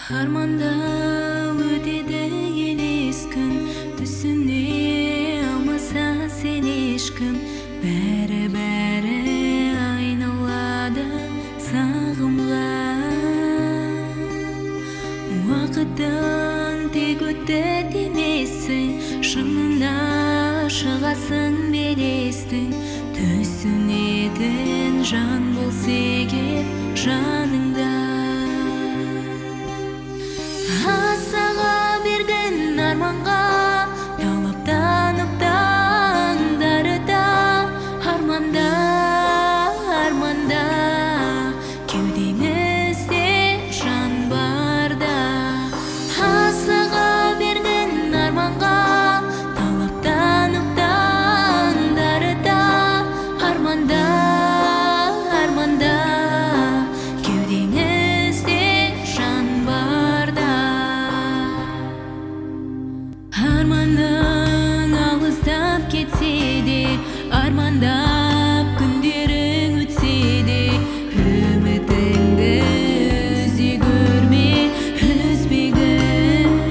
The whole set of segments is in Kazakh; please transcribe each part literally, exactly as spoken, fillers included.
Арманда өтеді елес күн, түсіне алмаса сен ешкім. Бәрі-бәрі айналады сағымға. Уақыттың тек өтті демесің, шыңына шығасың белестің. Түсінетін жан болса егер жаныңда. Асыға берген арманға талаптанып таңдары да. Арманда, арманда, кеудеңізде жан барда. Асыға берген арманға талаптанып таңдары да. Арманда, арманда, кеудеңізде жан барда. Арманың алыстап кетсе де, армандап күндерің өтсе де, үмітіңді үзе көрме, үзбегін.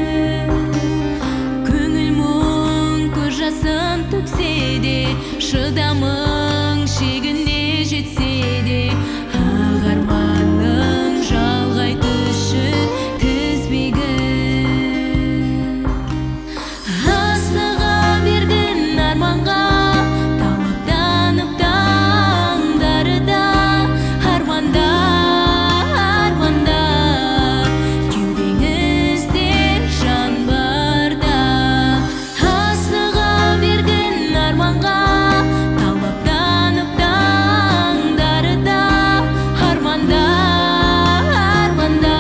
Көңіл мұң көз жасын төксе де, шыдамың шегіне жетсе де, ақ арманың жалғайды үшін тізбегін. Асыға берген арманға талаптанып таңдары да. Арманда, арманда, кеудеңізде жан барда. Асыға берген арманға талаптанып таңдары да. Арманда, арманда,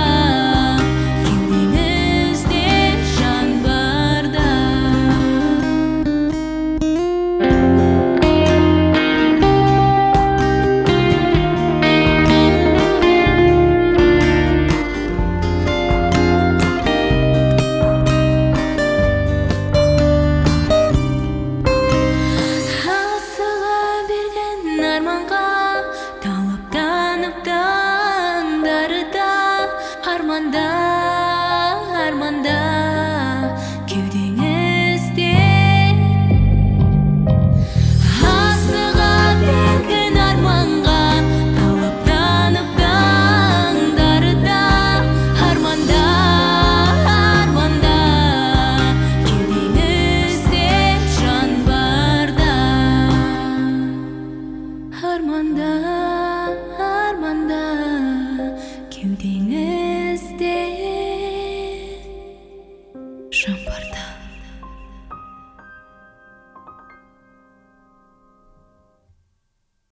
кеудеңізде жан барда. Асыға берген арманға талаптанып таңдары да. Арманда, арманда, кеудеңізде. Асыға берген арманға талаптанып таңдары да. Арманда, арманда, кеудеңізде жан барда. Арманда, арманда, кеудеңізде жан барда.